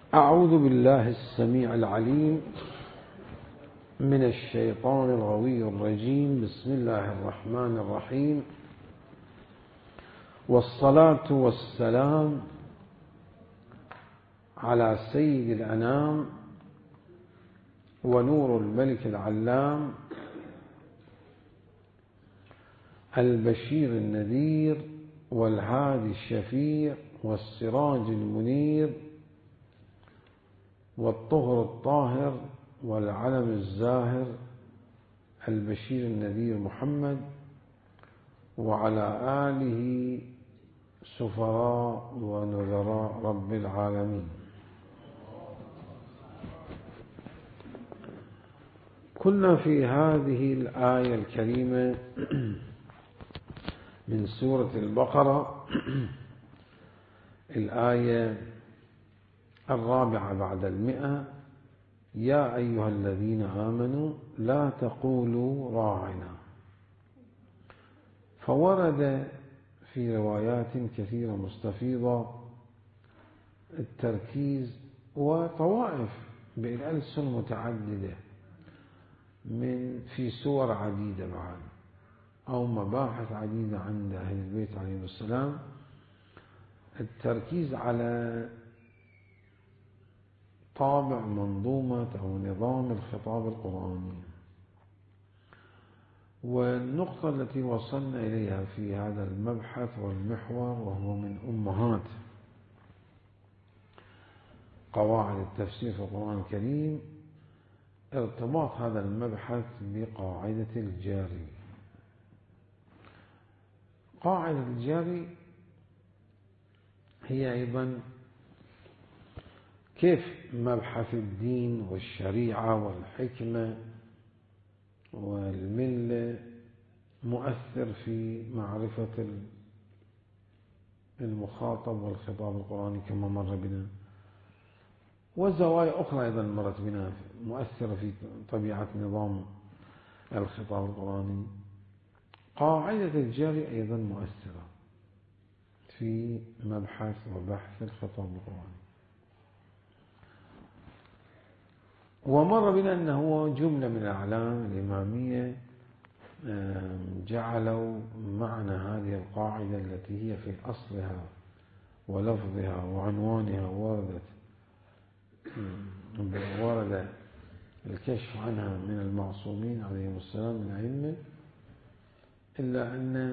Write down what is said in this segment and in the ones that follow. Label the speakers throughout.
Speaker 1: أعوذ بالله السميع العليم من الشيطان الغوي الرجيم. بسم الله الرحمن الرحيم، والصلاة والسلام على سيد الأنام ونور الملك العلام البشير النذير والهادي الشفيع والسراج المنير والطهر الطاهر والعلم الزاهر البشير النذير محمد، وعلى آله سفراء ونذراء رب العالمين. كنا في هذه الآية الكريمة من سورة البقرة، الآية 4 بعد 100: يا أيها الذين آمنوا لا تقولوا راعنا. فورد في روايات كثيرة مستفيضة التركيز وطوائف بالألسن متعددة في سور عديدة بعد، أو مباحث عديدة عند أهل البيت عليهم السلام، التركيز على طابع منظومة أو نظام الخطاب القرآني. والنقطة التي وصلنا إليها في هذا المبحث والمحور، وهو من أمهات قواعد التفسير في القرآن الكريم، ارتباط هذا المبحث بقاعدة الجاري. قاعدة الجاري هي أيضا كيف مبحث الدين والشريعة والحكمة والملة مؤثر في معرفة المخاطب والخطاب القرآني كما مر بنا، وزوايا أخرى أيضا مرت بنا مؤثرة في طبيعة نظام الخطاب القرآني. قاعدة الجاري أيضا مؤثرة في مبحث وبحث الخطاب القرآني. ومر بنا أنه جملة من الأعلام الإمامية جعلوا معنى هذه القاعدة التي هي في أصلها ولفظها وعنوانها ورد الكشف عنها من المعصومين عليهم السلام من الأئمة، إلا أن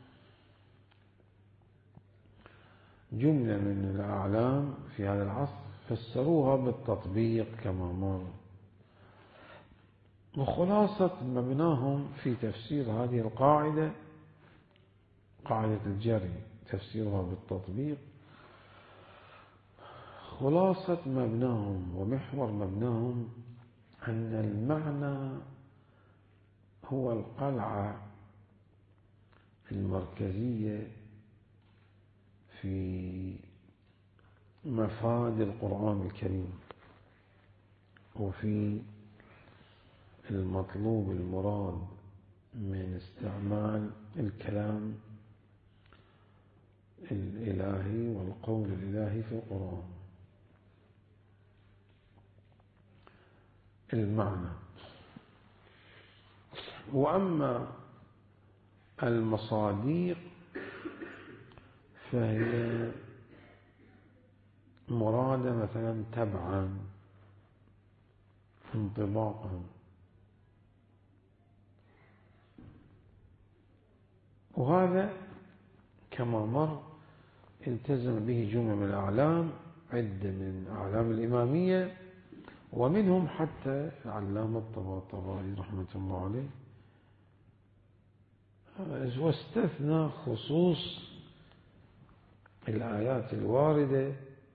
Speaker 1: جملة من الأعلام في هذا العصر فسروها بالتطبيق كما مر. وخلاصة مبناهم في تفسير هذه القاعدة، قاعدة الجري تفسيرها بالتطبيق، خلاصة مبناهم ومحور مبناهم أن المعنى هو القلعة المركزية في مفاد القرآن الكريم، وفي المطلوب المراد من استعمال الكلام الإلهي والقول الإلهي في القرآن. المعنى. وأما المصاديق فهي مرادة مثلا تبعا انطباقا، وهذا كما مر التزم به جملة من الأعلام، عدة من أعلام الإمامية، ومنهم حتى العلامة الطباطبائي رحمة الله عليه، واستثنى خصوص الآيات الواردة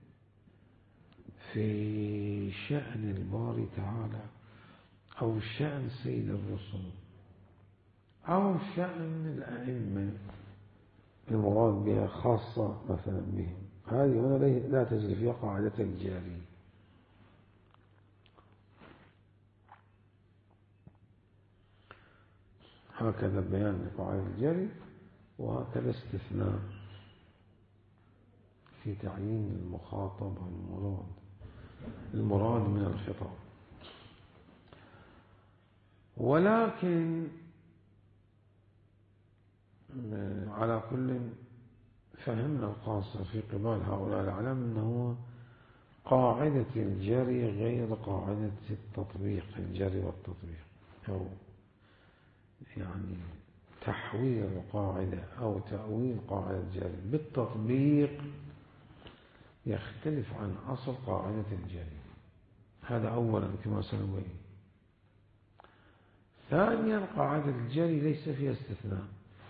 Speaker 1: في شأن الباري تعالى أو شأن سيد الرسل أو شأن الأئمة المراد بها خاصة مثلا بهم. هذه هنا لا تجري فيها قاعدة الجاري. هكذا بيان لقاعدة الجاري، وهكذا استثناء في تعيين المخاطب والمراد. المراد من الخطاب. ولكن على كل فهمنا القاصر في قبال هؤلاء العلم أنه قاعدة الجري غير قاعدة التطبيق، الجري والتطبيق، أو يعني تحويل قاعدة أو تأويل قاعدة الجري بالتطبيق يختلف عن أصل قاعدة الجري. هذا أولا كما سنبين. ثانيا قاعدة الجري ليس فيها استثناء.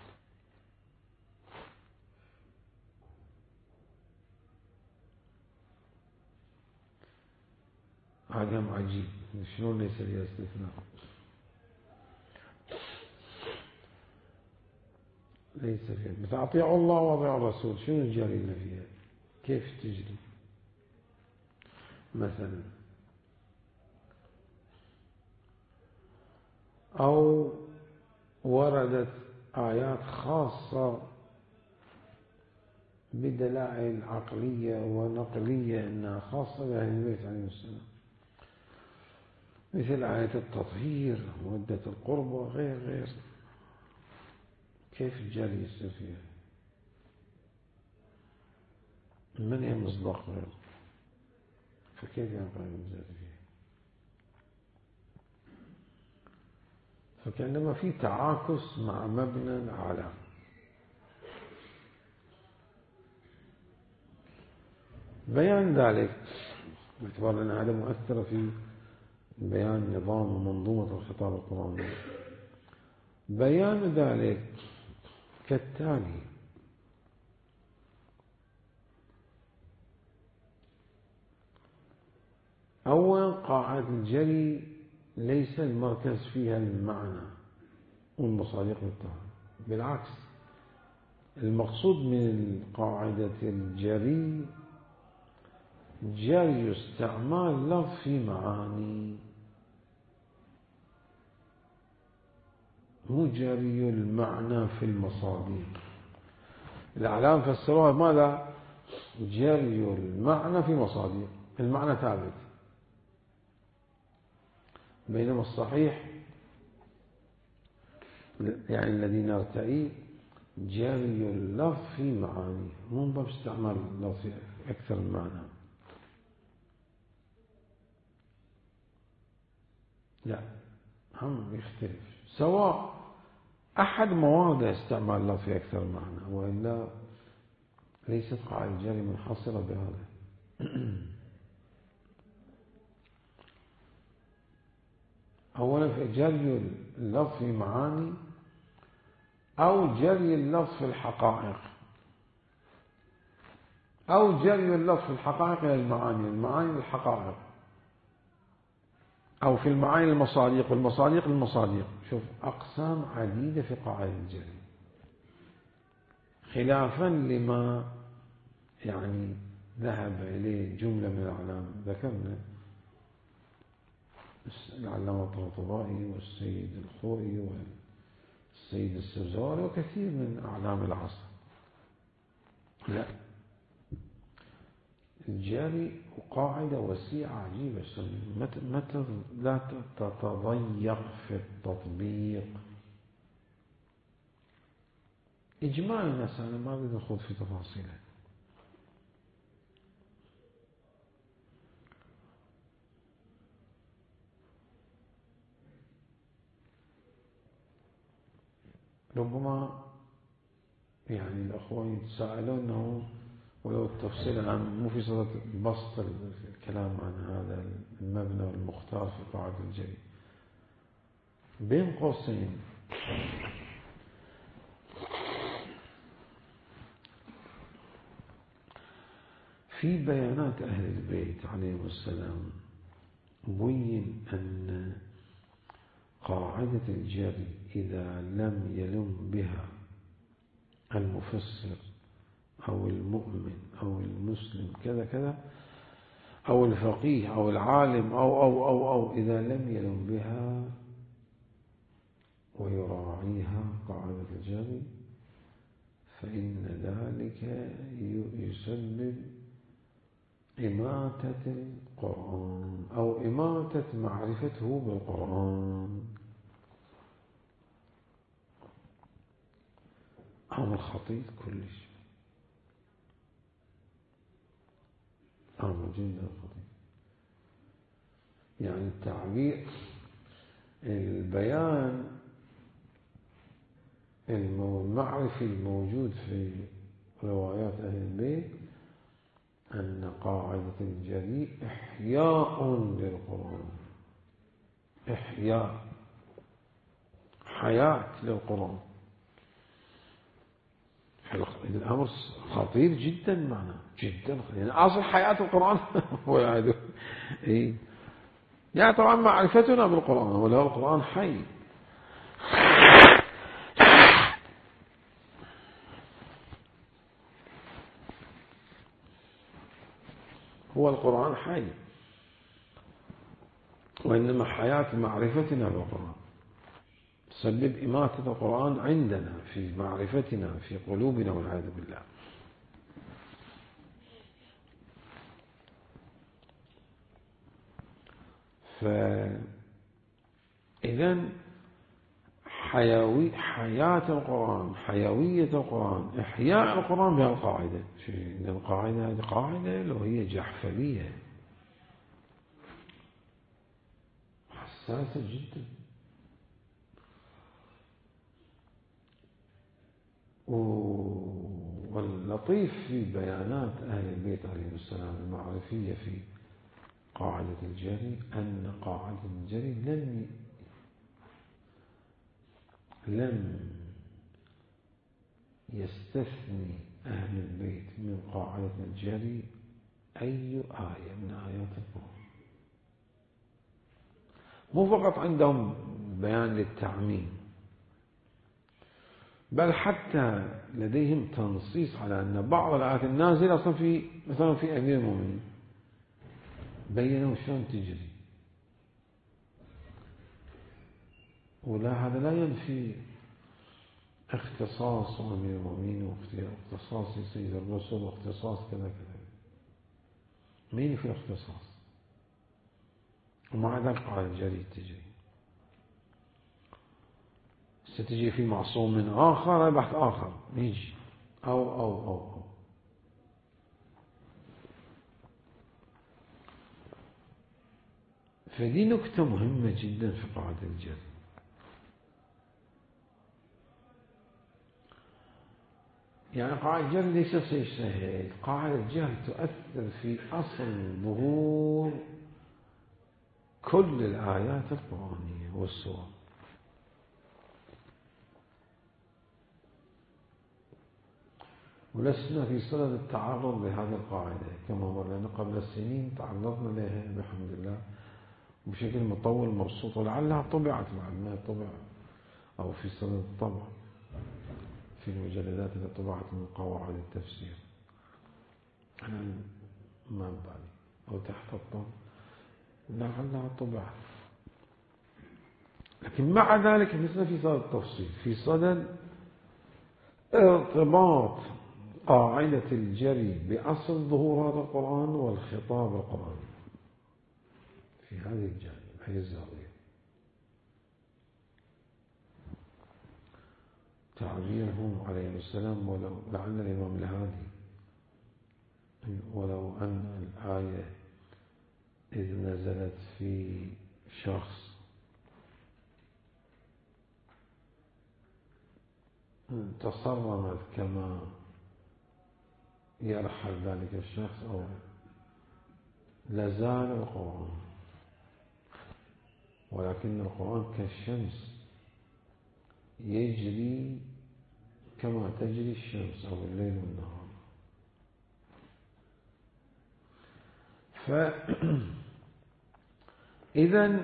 Speaker 1: هذا عجيب، شلون ليس فيها استثناء؟ ليس فيها، مثل أطيعوا الله وأطيعوا الرسول، شنو الجري اللي فيها؟ كيف تجري؟ مثلا أو وردت آيات خاصة بدلائل عقلية ونقلية أنها خاصة بأهل البيت عليهم السلام، مثل آية التطهير، مودة القربى، غير. كيف الجري يصير فيها؟ من هي مصداق غير؟ فكيف ينقل الجري فيها؟ فكأنما في تعاكس مع مبنى العالم. بيان ذلك باعتبار أن هذا مؤثر في بيان نظام ومنظومة الخطاب القرآني. بيان ذلك كالتالي: أولا قاعدة الجري ليس المركز فيها المعنى والمصادق بالطبع، بالعكس المقصود من قاعدة الجري جري استعمال لفظ في معاني، مو جري المعنى في المصادق. الأعلام فسروها ماذا؟ جري المعنى في مصادق، المعنى ثابت، بينما الصحيح يعني الذي نرتئيه جري اللفظ في معاني، مو باب استعمال اللفظ أكثر من معنى. لا، هم يختلف، سواء أحد مواضع استعمال اللفظ في أكثر من معنى، وإلا ليست قاعدة الجري منحصرة بهذا. أولا في جري اللفظ في معاني أو جري اللفظ في الحقائق، أو جري اللفظ في الحقائق إلى المعاني، المعاني للحقائق، أو في المعاني المصادق، والمصادق المصادق. شوف أقسام عديدة في قاعدة الجري، خلافا لما يعني ذهب إليه جملة من الأعلام. ذكرنا العلامة الطباطبائي والسيد الخوئي والسيد السبزواري وكثير من أعلام العصر. لا، الجري قاعدة وسيعة عجيبة، متى لا تتضيق في التطبيق. إجماع الناس، أنا ما أريد أخوض في تفاصيله، ربما يعني الأخوان يتساءلون أنه ولو التفصيل الآن مو في صدد بسط الكلام عن هذا المبنى المختار في قاعدة الجري. بين قوسين في بيانات أهل البيت عليهم السلام بين أن قاعدة الجري إذا لم يلم بها المفسر أو المؤمن أو المسلم كذا كذا، أو الفقيه أو العالم أو إذا لم يلم بها ويراعيها قاعدة الجري، فإن ذلك يسبب إماتة القرآن أو إماتة معرفته بالقرآن. أمر خطير كلش، أمر جدا خطير. يعني التعبير، البيان المعرفي الموجود في روايات أهل البيت أن قاعدة الجري إحياء للقرآن، إحياء، حياة للقرآن. الأمر خطير جدا، معناه جدا خطير. يعني أصل حياة القرآن هو يعني طبعا معرفتنا بالقرآن، وله القرآن حي. هو القرآن حي، وإنما حياة معرفتنا بالقرآن تسبب إماتة القرآن عندنا في معرفتنا في قلوبنا والعياذ بالله. فإذن حياة القرآن، حيوية القرآن، إحياء القرآن بهالقاعدة. القاعدة هذه قاعدة لو هي جحفلية حساسة جدا. واللطيف في بيانات أهل البيت عليهم السلام المعرفية في قاعدة الجري أن قاعدة الجري لم يستثني أهل البيت من قاعدة الجري أي آية من آيات القرآن. مو فقط عندهم بيان للتعميم، بل حتى لديهم تنصيص على أن بعض الآيات النازلة أصلا في مثلا في أمير المؤمنين بينوا شلون تجري. ولا هذا لا ينفي اختصاص أمير المؤمنين واختصاص سيد الرسل واختصاص كذا كذا، مين في اختصاص، ومع ذلك قال الجري تجري. ستجي في معصوم من آخر بحث آخر يجي أو فدي نكتة مهمة جدا في قاعدة الجري. يعني قاعدة الجري ليس شيء سهل. قاعدة الجري تؤثر في أصل ظهور كل الآيات القرآنية والسور. ولسنا في صدد التعرض لهذه القاعدة كما هو، لأن قبل السنين تعرضنا لها بحمد الله بشكل مطول مبسوط، ولعلها طبعت بعد ما طبع أو في صدد الطبع في المجلدات التي طبعت من قواعد التفسير. أنا ما بالي أو تحت الطبع لعلها طبعت، لكن مع ذلك لسنا في صدد التفصيل، في صدد ارتباط قاعدة الجري بأصل ظهور هذا القرآن والخطاب القرآني في هذه الجانب، هذه الزاوية. تعبيرهم عليه السلام ولو لعل الإمام الهادي ولو أن الآية إذ نزلت في شخص تصرمت كما يرحل ذلك الشخص أو لازال القرآن، ولكن القرآن كالشمس يجري كما تجري الشمس أو الليل والنهار. إذن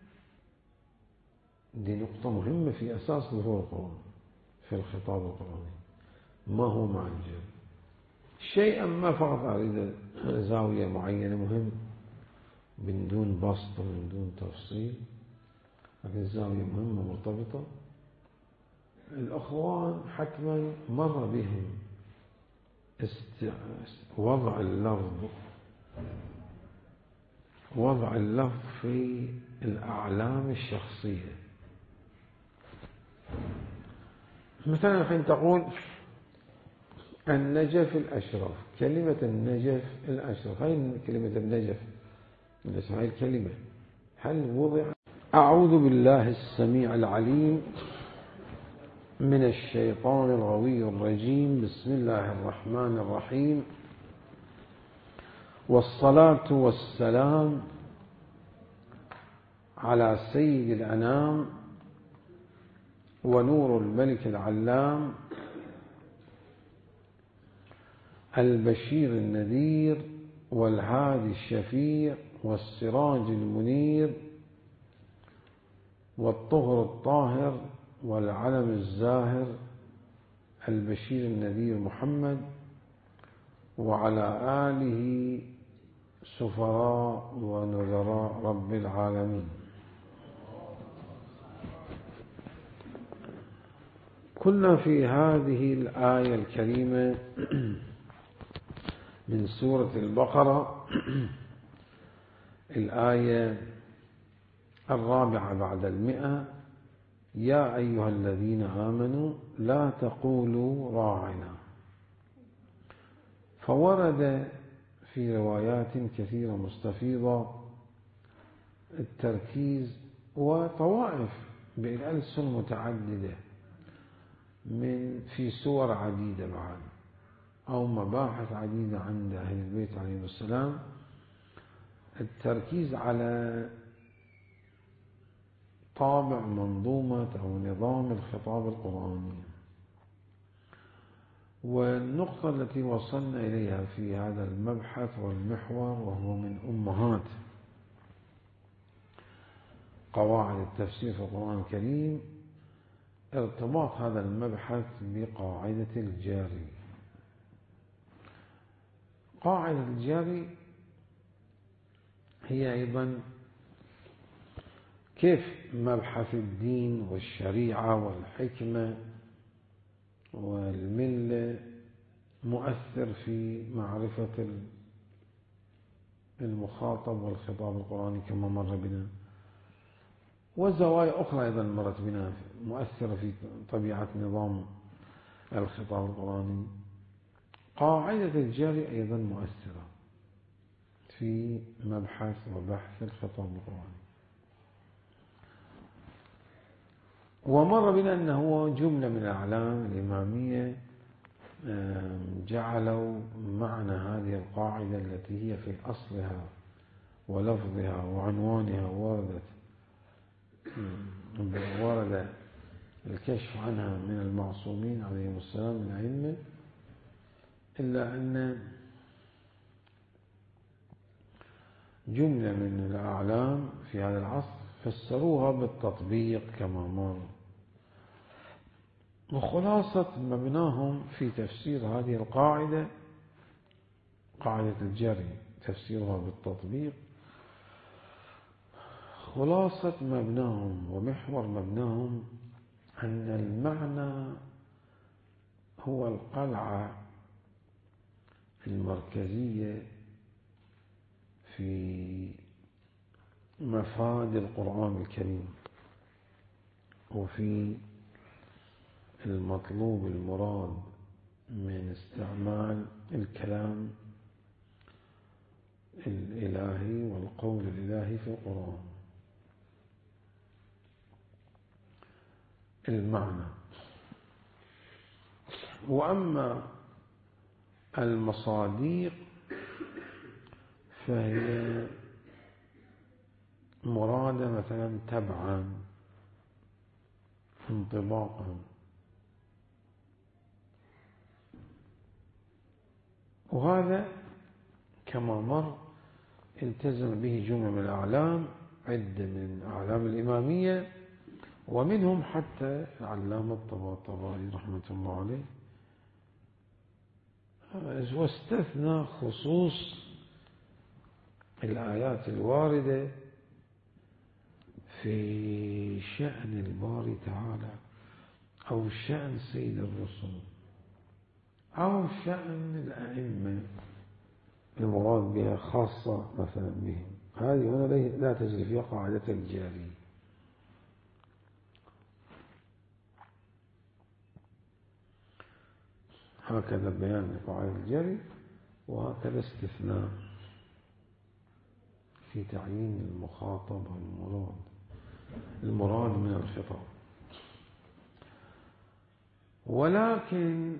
Speaker 1: دي نقطة مهمة في أساس ظهور القرآن في الخطاب القرآني. ما هو مع الجر شيئا ما، فقط أريد زاوية معينة مهم من دون بسط ومن دون تفصيل، لكن زاوية مهمة مرتبطة. الأخوان حتما مر بهم وضع اللفظ وضع اللفظ في الأعلام الشخصية. مثلا الحين تقول النجف الأشرف، كلمة النجف الأشرف، هاي كلمة النجف هاي الكلمة هل وضع؟ أعوذ بالله السميع العليم من الشيطان الغوي الرجيم. بسم الله الرحمن الرحيم، والصلاة والسلام على سيد الأنام ونور الملك العلام البشير النذير والهادي الشفيع والسراج المنير والطهر الطاهر والعلم الزاهر البشير النذير محمد وعلى آله سفراء ونذراء رب العالمين. كنا في هذه الآية الكريمة من سورة البقرة، الآية 4 بعد 100: يا أيها الذين آمنوا لا تقولوا راعنا. فورد في روايات كثيرة مستفيضة التركيز، وطوائف بألسن متعددة في سور عديدة بعد، أو مباحث عديدة عند أهل البيت عليهم السلام، التركيز على طابع منظومة أو نظام الخطاب القرآني. والنقطة التي وصلنا إليها في هذا المبحث والمحور، وهو من أمهات قواعد التفسير في القرآن الكريم، ارتباط هذا المبحث بقاعدة الجاري. قاعدة الجاري هي أيضا كيف مبحث الدين والشريعة والحكمة والملة مؤثر في معرفة المخاطب والخطاب القرآني كما مر بنا، وزوايا أخرى أيضا مرت بنا مؤثرة في طبيعة نظام الخطاب القرآني. قاعدة الجاري أيضا مؤثرة في مبحث وبحث الخطاب القرآني. ومر بنا أنه جملة من الأعلام الإمامية جعلوا معنى هذه القاعدة التي هي في أصلها ولفظها وعنوانها ورد الكشف عنها من المعصومين عليهم السلام من الأئمة، إلا أن جملة من الأعلام في هذا العصر فسروها بالتطبيق كما مر. وخلاصة مبناهم في تفسير هذه القاعدة، قاعدة الجري تفسيرها بالتطبيق، خلاصة مبناهم ومحور مبناهم أن المعنى هو القلعة المركزية في مفاد القرآن الكريم، وفي المطلوب المراد من استعمال الكلام الإلهي والقول الإلهي في القرآن. المعنى. وأما المصاديق فهي مرادة مثلا تبعا انطباقا، وهذا كما مر التزم به جملة من الأعلام، عدة من أعلام الإمامية، ومنهم حتى العلامة الطباطبائي رحمة الله عليه، واستثنى خصوص الآيات الواردة في شأن الباري تعالى أو شأن سيد الرسل أو شأن الأئمة المراد بها خاصة مثلا بهم، هذه هنا لا تجري فيها قاعدة الجاري. هكذا بيان لقاعدة الجاري، وهكذا استثناء في تعيين المخاطب المراد من الخطاب. ولكن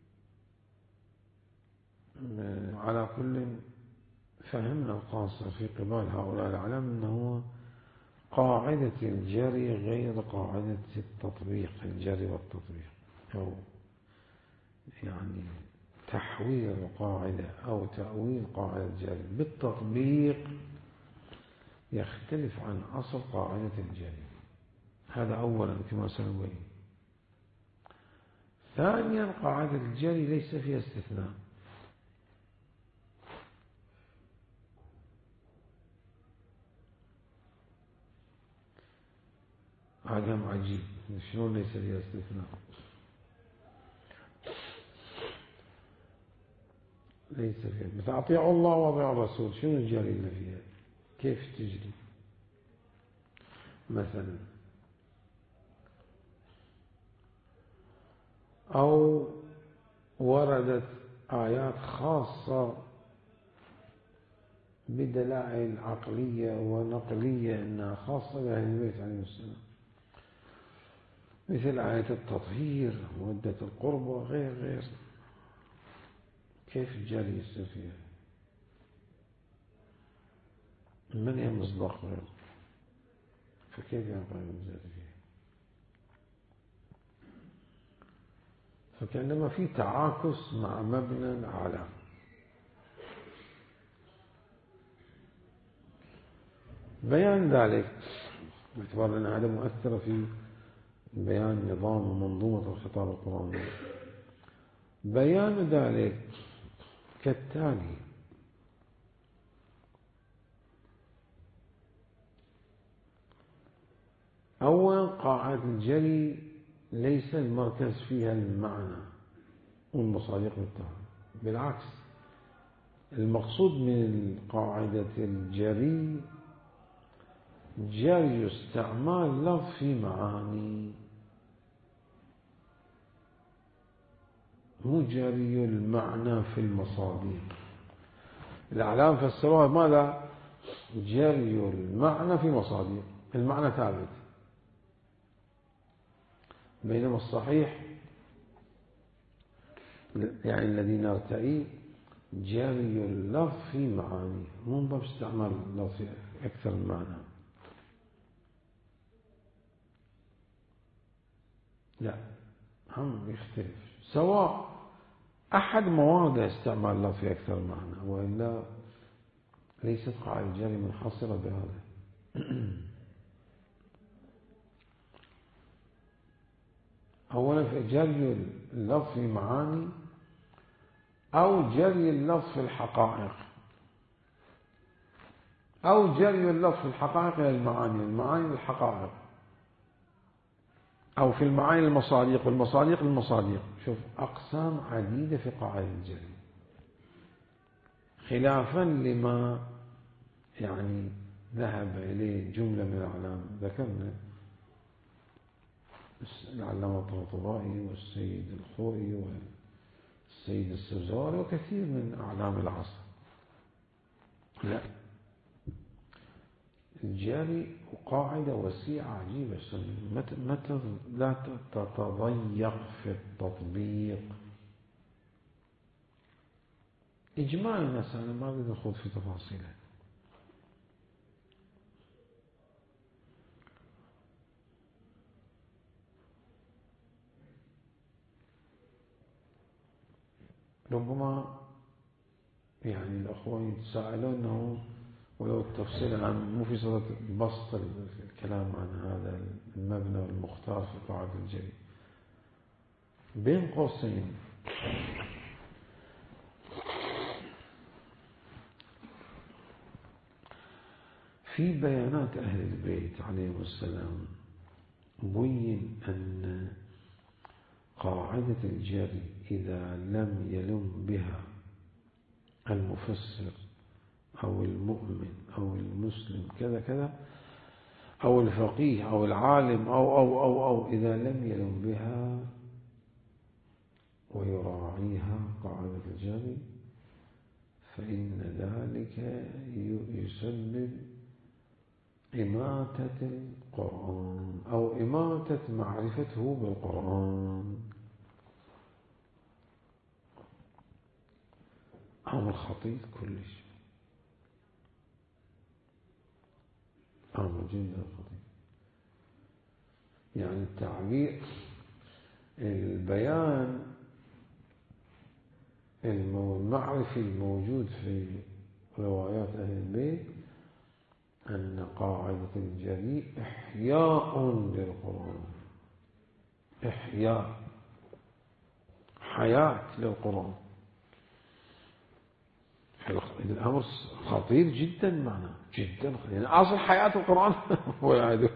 Speaker 1: على كل فهمنا القاصر في قبال هؤلاء العلم أنه قاعدة الجري غير قاعدة التطبيق، الجري والتطبيق، أو يعني تحويل القاعدة أو تأويل قاعدة الجري بالتطبيق يختلف عن أصل قاعدة الجري. هذا أولا كما سنبين. ثانيا قاعدة الجري ليس فيها استثناء، هذا عجيب، شلون ليس فيها استثناء؟ ليس فيها، مثل أطيعوا الله وأطيعوا الرسول، شنو الجري اللي فيها؟ كيف تجري؟ مثلا أو وردت آيات خاصة بدلائل عقلية ونقلية أنها خاصة بأهل البيت عليهم السلام، مثل آية التطهير، مودة القربى، غير. كيف الجري يصير فيها؟ من هي مصداق غير؟ فكيف ينقل الجري فيها؟ فكأنما في تعاكس مع مبنى الأعلام. بيان ذلك باعتبار أن هذا مؤثر في بيان نظام ومنظومة الخطاب القرآني. بيان ذلك كالتالي: أولا قاعدة الجري ليس المركز فيها المعنى والمصادق بالطبع، بالعكس المقصود من قاعدة الجري جري استعمال لفظ في معاني، مو جري المعنى في المصادق. الأعلام فسروها ماذا؟ جري المعنى في مصادق، المعنى ثابت، بينما الصحيح يعني الذي نرتئي جري اللفظ في معاني، مو باب استعمال اللفظ أكثر من معنى، لا، هم يختلف، سواء أحد مواضع استعمال اللفظ في أكثر من معنى، وإلا ليست قاعدة الجري منحصرة بهذا. أولا في جري اللفظ في معاني أو جري اللفظ في الحقائق، أو جري اللفظ في الحقائق إلى المعاني للحقائق، أو في المعاني المصادق والمصادق للمصادق. شوف أقسام عديدة في قاعدة الجري، خلافا لما يعني ذهب إليه جملة من الأعلام. ذكرنا العلامة الطباطبائي والسيد الخوئي والسيد السبزواري وكثير من أعلام العصر. لا، الجري قاعدة وسيعة عجيبة، لا تتضيق في التطبيق. إجماع الناس، أنا ما أريد أخوض في تفاصيله. ربما يعني الأخوان يتساءلون أنه ولو التفصيل عن مو في صورة بسط الكلام عن هذا المبنى والمختار في قاعدة الجري. بين قوسين في بيانات أهل البيت عليهم السلام بين أن قاعدة الجري إذا لم يلم بها المفسر أو المؤمن أو المسلم كذا كذا، أو الفقيه أو العالم أو إذا لم يلم بها ويراعيها قاعدة الجري فإن ذلك يسبب إماتة القرآن أو إماتة معرفته بالقرآن. أمر خطير كلش، أمر جدا خطير. يعني التعبير البيان المعرفي الموجود في روايات أهل البيت أن قاعدة الجري إحياء للقرآن، إحياء، حياة للقرآن. الأمر خطير جدا، معناه جدا خطير. يعني أصل حياة القرآن هو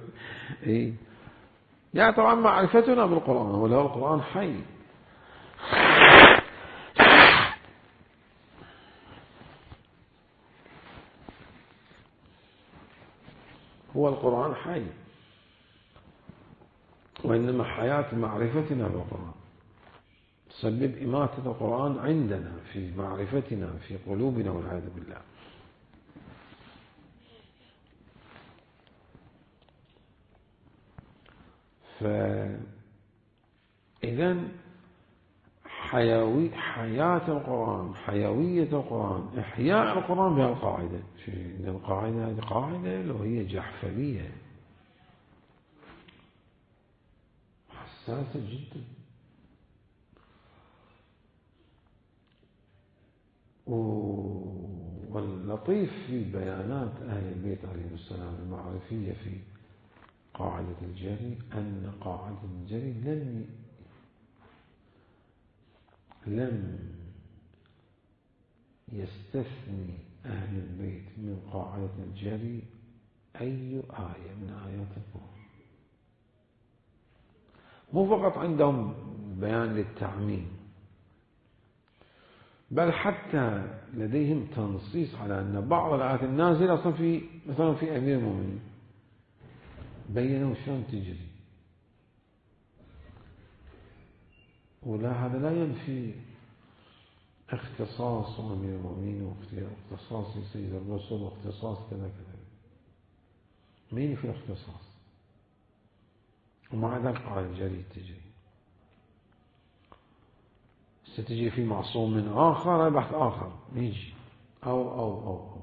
Speaker 1: يعني طبعا معرفتنا بالقرآن، وله القرآن حي. هو القرآن حي، وإنما حياة معرفتنا بالقرآن تسبب إماتة القرآن عندنا في معرفتنا في قلوبنا والعياذ بالله. فإذن حياة القرآن، حيوية القرآن، إحياء القرآن بها القاعدة. القاعدة هذه قاعدة لو هي جحفلية حساسة جدا. واللطيف في بيانات أهل البيت عليهم السلام المعرفية في قاعدة الجري أن قاعدة الجري لم يستثني أهل البيت من قاعدة الجري أي آية من آيات القرآن. مو فقط عندهم بيان للتعميم، بل حتى لديهم تنصيص على أن بعض الآيات النازلة أصلا في مثلا في أمير المؤمنين بينوا شلون تجري. ولا هذا لا ينفي اختصاص أمير المؤمنين واختصاص سيد الرسل واختصاص كذا كذا، مين في الاختصاص؟ ومع ذلك قال الجري تجري. ستجي في معصوم من آخر بحث آخر يجي أو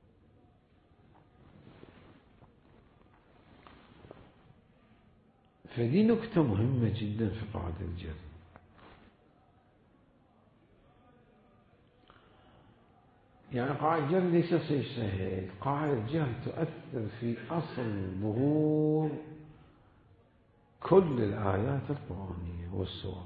Speaker 1: فدي نكتة مهمة جدا في قاعدة الجري. يعني قاعدة الجري ليس شيء سهل. قاعدة الجري تؤثر في أصل ظهور كل الآيات القرآنية والسور.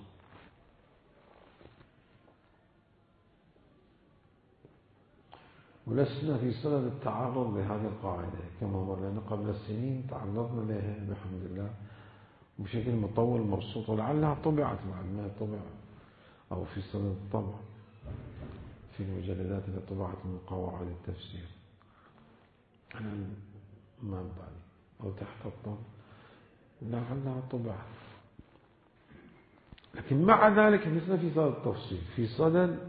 Speaker 1: ولسنا في صدد التعرض لهذه القاعدة كما مرنا قبل السنين، تعرضنا لها بحمد الله بشكل مطول مبسوط، ولعلها طبعت بعد ما طبع أو في صدد الطبع في المجلدات التي طبعت من قواعد التفسير. أنا ما بالي أو تحت الطبع لعلها طبعت. لكن مع ذلك لسنا في صدد التفصيل، في صدد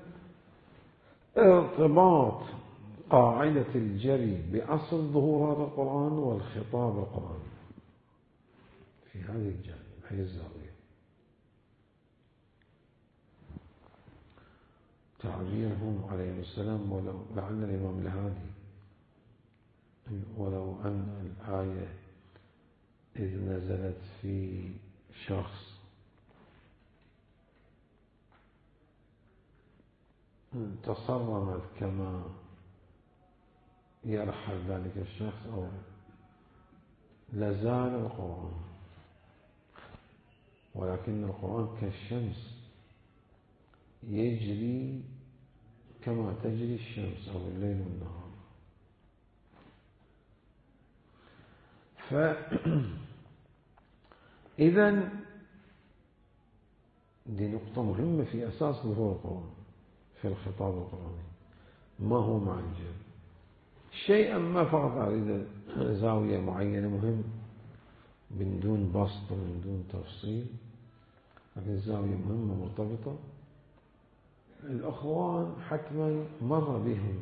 Speaker 1: ارتباط قاعدة الجري بأصل ظهور هذا القرآن والخطاب القرآني في هذه الجانب، هذه الزاوية. تعبيرهم عليه السلام ولو لعل الإمام الهادي ولو أن الآية إذ نزلت في شخص تصرمت كما يرحل ذلك الشخص أو لازال القرآن، ولكن القرآن كالشمس يجري كما تجري الشمس أو الليل والنهار. إذن دي نقطة مهمة في أساس ظهور القرآن في الخطاب القرآني، ما هو مع الجر شيئا ما، فقط أريد زاوية معينة مهم من دون بسط ومن دون تفصيل، لكن الزاوية مهمة مرتبطة. الأخوان حتما مر بهم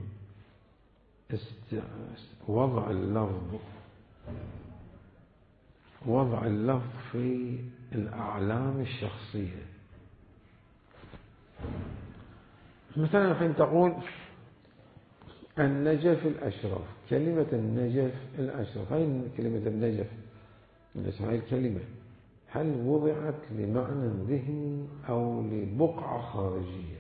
Speaker 1: وضع اللفظ في الأعلام الشخصية. مثلا حين تقول النجف الأشرف، كلمة النجف الأشرف، هاي كلمة النجف هاي الكلمة هل وضعت لمعنى ذهني أو لبقعة خارجية؟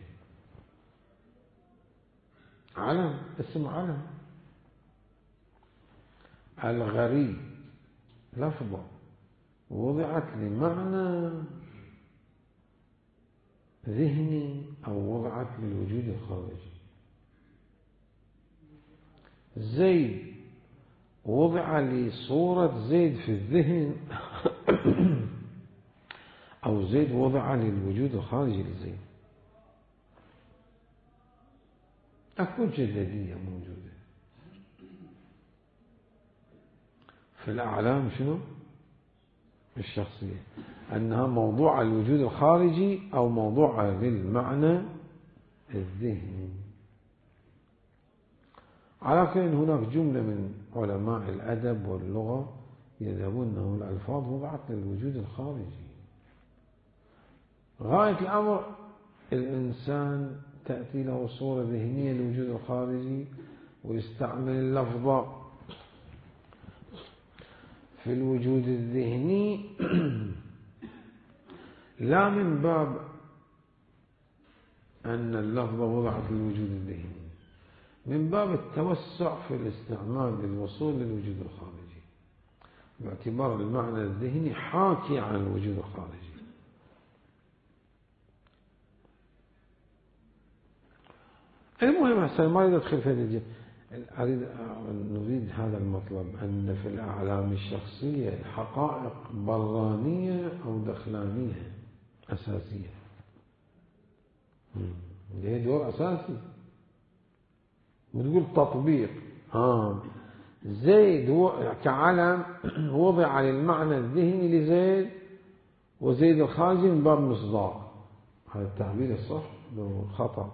Speaker 1: علم، اسم علم. الغريب لفظة وضعت لمعنى ذهني أو وضعت للوجود الخارجي. زيد وضع لصورة زيد في الذهن أو زيد وضع للوجود الخارجي لزيد. أكو جدلية موجودة في الأعلام شنو؟ الشخصية، أنها موضوع الوجود الخارجي أو موضوع للمعنى الذهني. على كل هناك جملة من علماء الأدب واللغة يذهبون أنه الألفاظ وضعت للوجود الخارجي. غاية الأمر الإنسان تأتي له صورة ذهنية للوجود الخارجي ويستعمل اللفظ في الوجود الذهني لا من باب أن اللفظ وضعت للوجود الذهني، من باب التوسع في الاستعمال للوصول للوجود الخارجي، باعتبار المعنى الذهني حاكي عن الوجود الخارجي. المهم أحسن ما أريد أدخل في هذه، نريد هذا المطلب أن في الأعلام الشخصية حقائق برانية أو دخلانية أساسية، هي دور أساسي. بتقول تطبيق زيد كعلم وضع للمعنى الذهني لزيد، وزيد الخارجي من باب مصداق. هذا التعبير الصح لو خطأ.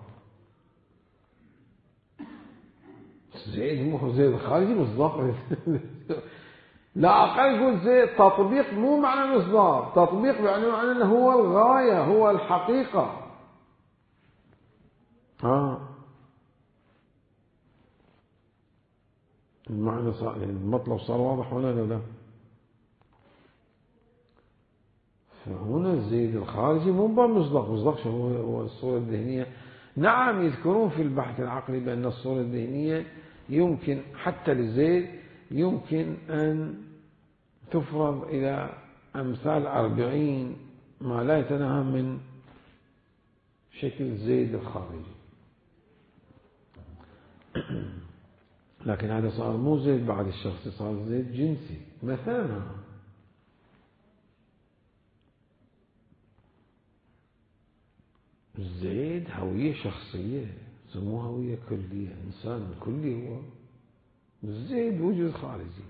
Speaker 1: زيد مو زيد الخارجي مصداق لا أقل يكون زيد تطبيق، مو معنى مصداق. تطبيق يعني معنى أنه هو الغاية، هو الحقيقة. المعنى صار، يعني المطلب صار واضح هنا ولا لا؟ فهنا الزيد الخارجي مو باب مصداق. مصداق شو هو الصورة الذهنية. نعم يذكرون في البحث العقلي بأن الصورة الذهنية يمكن حتى للزيد يمكن أن تفرض إلى أمثال 40 ما لا يتناهى من شكل زيد الخارجي. لكن هذا صار مو زيد بعد الشخصي، صار زيد جنسي مثلا. زيد هوية شخصية، سموها هوية كلية، إنسان كلي هو. زيد وجود خارجي.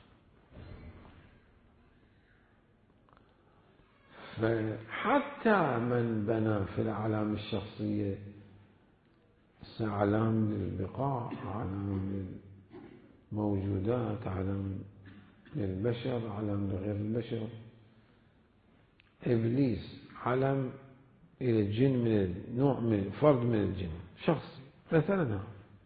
Speaker 1: فحتى من بنى في الأعلام الشخصية أعلام للبقاع، أعلام للموجودات، أعلام للبشر، أعلام لغير البشر. إبليس علم إلى الجن من نوع من فرد من الجن شخصي مثلا،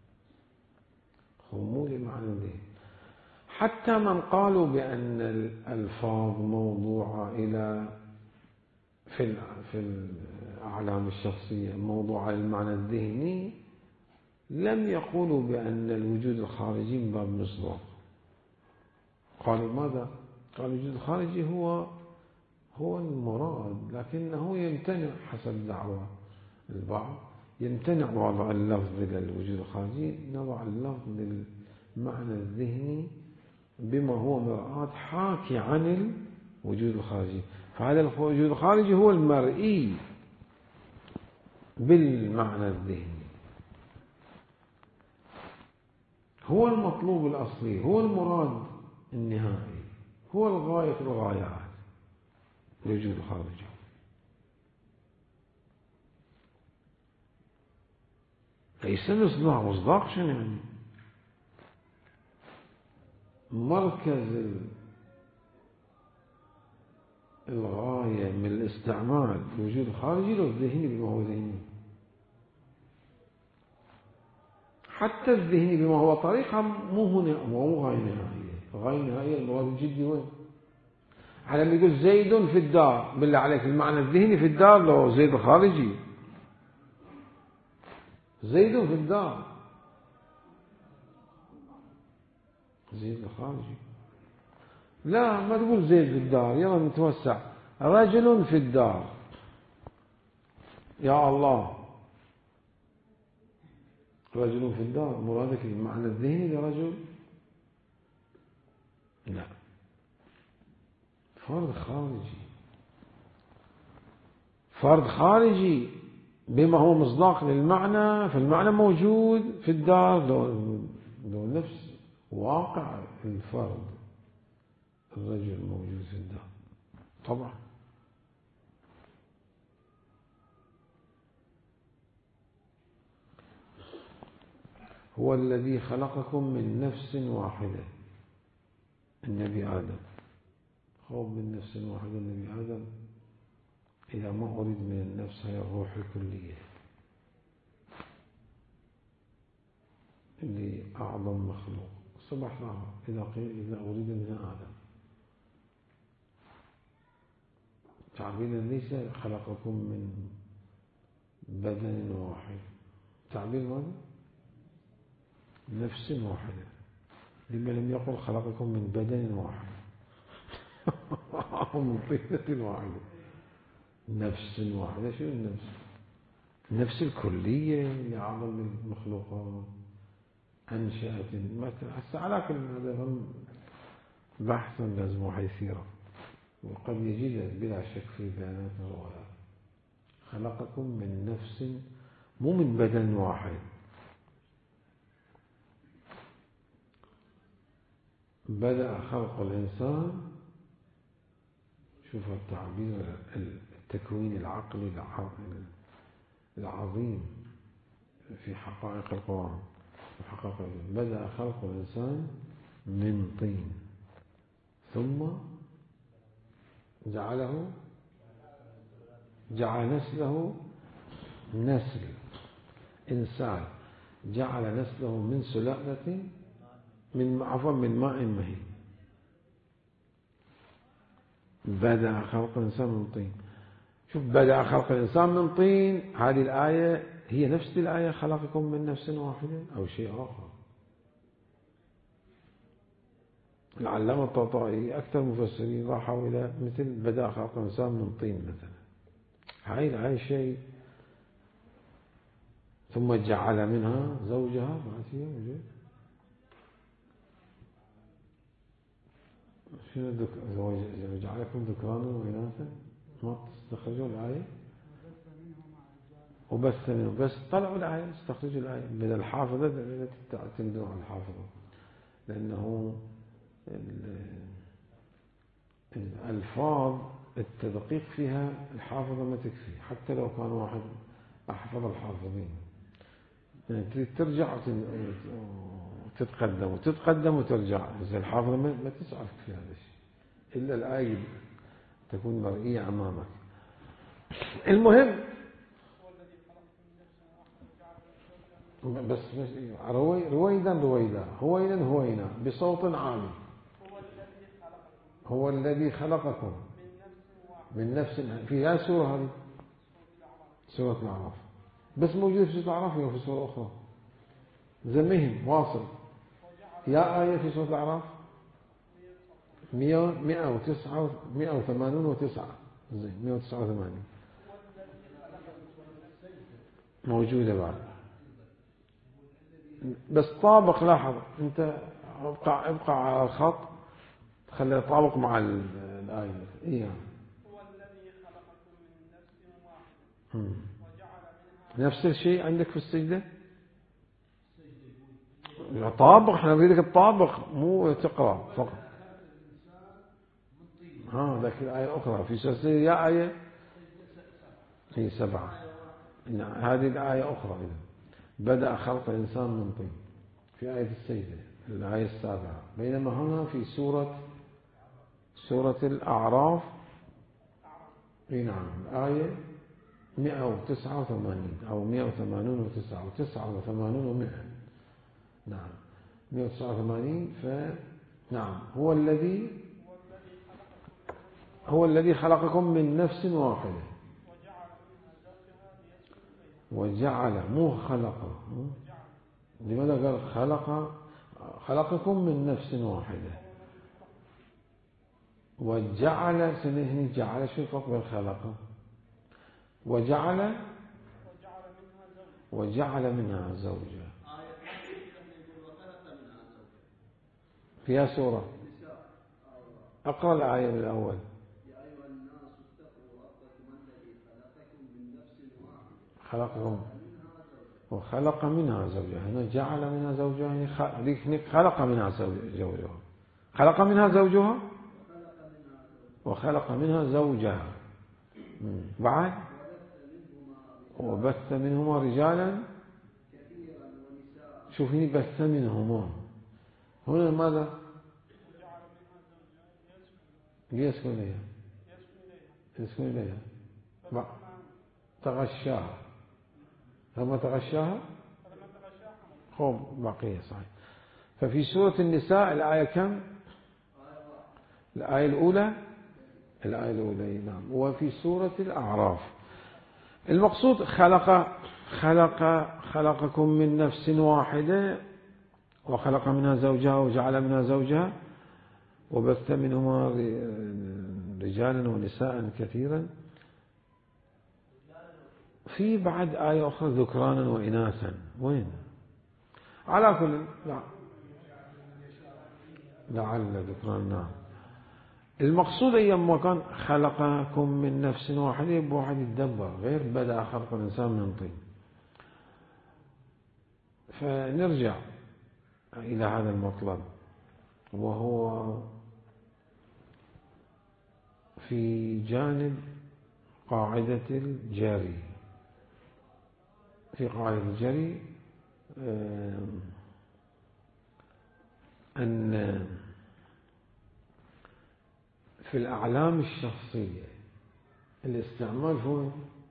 Speaker 1: خمول معنى ذلك. حتى من قالوا بأن الألفاظ موضوعة إلى في الأعلام الشخصية موضوعة المعنى الذهني، لم يقولوا بأن الوجود الخارجي من باب مصداق. قالوا ماذا؟ قالوا الوجود الخارجي هو المراد، لكنه يمتنع حسب دعوى البعض، يمتنع وضع اللفظ للوجود الخارجي، نضع اللفظ للمعنى الذهني بما هو مرآة حاكي عن الوجود الخارجي. فهذا الوجود الخارجي هو المرئي بالمعنى الذهني. هو المطلوب الأصلي، هو المراد النهائي، هو الغاية الغايات الوجود الخارجي. ليس مصداق شنو يعني؟ مركز الغاية من الاستعمال في الوجود الخارجي لو الذهني بما هو ذهني، حتى الذهني بما هو طريقة مو هنا، مو غاية نهائية. الغاية النهائية المراد الجدي وين؟ على ما يقول زيد في الدار، بالله عليك المعنى الذهني في الدار لو زيد الخارجي، زيد في الدار، زيد الخارجي. لا ما تقول زيد في الدار، يلا نتوسع، رجل في الدار، يا الله رجل في الدار، مرادك المعنى الذهني لرجل؟ لا، فرد خارجي، فرد خارجي بما هو مصداق للمعنى، فالمعنى موجود في الدار لو نفس واقع الفرد، الرجل موجود في الدار طبعا. هو الذي خلقكم من نفس واحدة، النبي آدم، خلق من نفس واحدة النبي آدم، إذا ما أريد من النفس هي الروح الكلية اللي أعظم مخلوق صبح لها، إذا أريد منها آدم، تعبير ليس خلقكم من بدن واحد، تعبير ماذا؟ نفس واحدة. لما لم يقل خلقكم من بدن واحد أو من طينة واحدة؟ نفس واحدة. شو النفس؟ النفس الكلية اللي أعظم المخلوقات، أنشأت هسه على كل هذا هم بحث لازم حيثيرة، وقد يجد بلا شك في بيانات الروايات. خلقكم من نفس، مو من بدن واحد. بدأ خلق الإنسان، شوف التعبير التكوين العقلي العظيم في حقائق القرآن. بدأ خلق الإنسان من طين ثم جعل نسله نسل إنسان، جعل نسله من سلالة من ماء مهين. بدأ خلق الإنسان من طين. شوف بدأ خلق الإنسان من طين، هذه الآية هي نفس الآية خلقكم من نفس واحدة أو شيء آخر. العلامة الططائي أكثر مفسرين راحوا إلى مثل بدأ خلق الإنسان من طين مثلا، هاي شيء. ثم جعل منها زوجها، ما فيها وجود شنو جعلكم ذكرانا وإناثا، ما تستخرجوا الآية وبث منهم، بس طلعوا الآية استخرجوا الآية من الحافظة التي تعتمدون على الحافظة، لأنه الألفاظ التدقيق فيها الحافظة ما تكفي، حتى لو كان واحد أحفظ الحافظين، يعني ترجع وتتقدم وترجع، بس الحافظة ما تسعفك في هذا الشيء إلا الآية تكون مرئية أمامك. المهم بس رويدا هوينا بصوت عالي. هو الذي خلقكم من نفس، في سورة هذه سورة الأعراف، بس موجود في سورة الأعراف وفي سورة أخرى. زمهم واصل يا آية في سورة الأعراف 189 زين 189 موجودة بعد. بس طابق، لاحظ أنت ابقى على الخط، خليه يطابق مع الآية. إيه هو الذي خلقكم من نفس واحدة وجعل منها، نفس الشيء عندك في السجدة طابق، احنا نريدك الطابق مو تقرأ فقط. ذاك الآية أخرى في سورة يا آية هي 7. هذه الآية أخرى. إذا بدأ خلق الإنسان من طين في آية السيدة الآية 7، بينما هنا في سورة الأعراف نعم آية 189 أو 189 و89 و100. نعم 189. فنعم هو الذي خلقكم من نفس واحدة وجعل مو خلق. لماذا قال خلقكم من نفس واحدة وجعل سنهني جعل شو فرق بين خلقه وجعل منها زوجها. فيها سورة أقرأ الآية من الأول. خلقكم وخلق منها زوجها. هنا جعل منها زوجها، خلق منها زوجها، خلق منها زوجها وخلق منها زوجها. بعد وبث منهما رجالا. شوفيني بث منهما هنا ماذا؟ يسكن إليها تغشاها. لما تغشاها خب بقية صحيح. ففي سورة النساء الآية كم؟ الآية الأولى نعم. وفي سورة الأعراف المقصود خلقكم من نفس واحدة وخلق منها زوجها وجعل منها زوجها وبث منهما رجالا ونساء كثيرا. في بعد آية أخرى ذكرانا وإناثا. وين؟ على كل لعل ذكرانا. نعم. المقصود أيام كان خلقكم من نفس واحدة يبقى واحد يتدبر، غير بدأ خلق الإنسان من طين. فنرجع إلى هذا المطلب، وهو في جانب قاعدة الجري. في قاعدة الجري أن في الأعلام الشخصية الاستعمال هو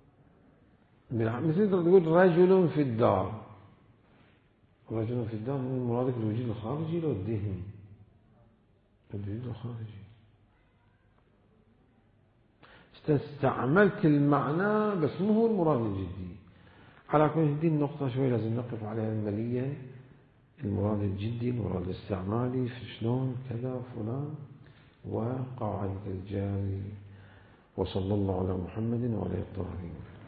Speaker 1: مثل تقول رجل في الدار. رجل في الدار من مرادك الوجود الخارجي لو الذهني؟ الوجود الخارجي. استعملت المعنى بس مو هو المراد الجدي. على كل هذه النقطة شوي لازم نقف عليها عمليا. المراد الجدي، المراد الاستعمالي، في شلون كذا فلان، وقاعدة الجاري. وصلى الله على محمد وعلى الطاهرين.